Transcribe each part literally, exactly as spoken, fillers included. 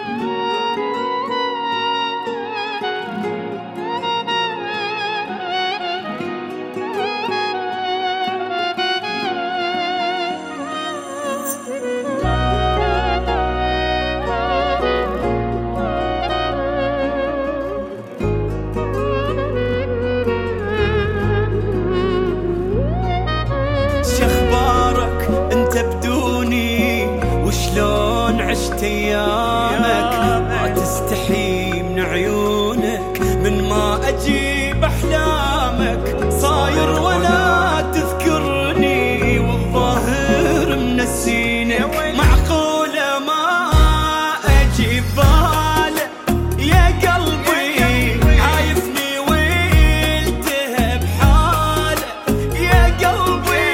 شلون عشت ايامك ما تستحي من عيونك من ما اجيب احلامك صاير ولا تذكرني والظاهر منسينك معقولة ما اجيب بالك يا قلبي عايفني والتهب حالك يا قلبي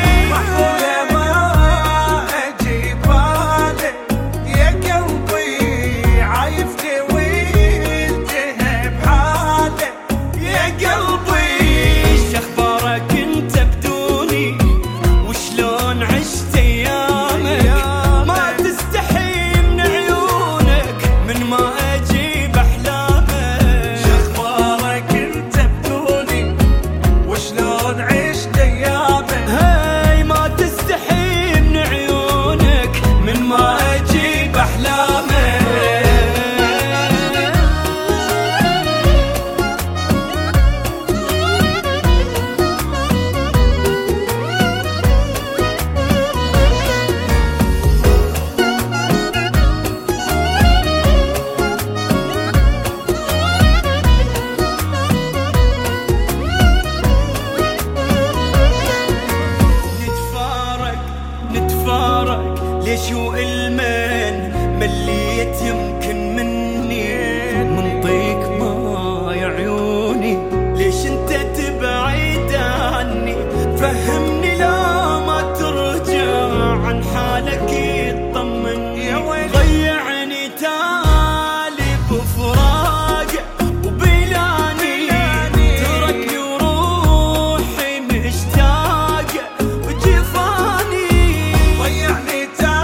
ليش المن مليت يمكن مني منطيك ما يا عيوني ليش انت تبعد عني فهمني لا ما ترجع عن حالك يطمني ضيعني تالي بفراق وبلاني تركني وروحي مشتاقة وجفاني ضيعني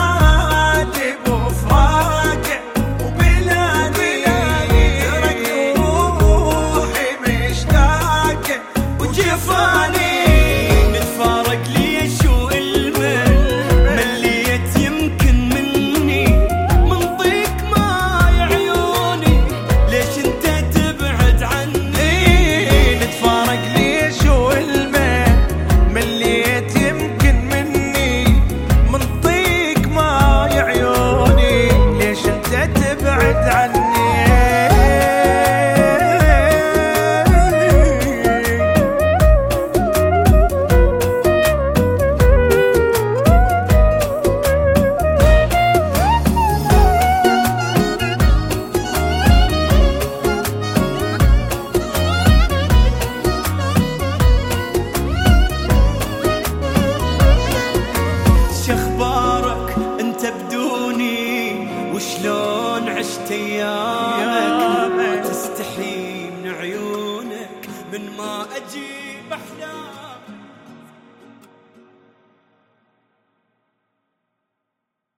وشلون عشت ايامك ما تستحي من عيونك من ما اجيب احلامك.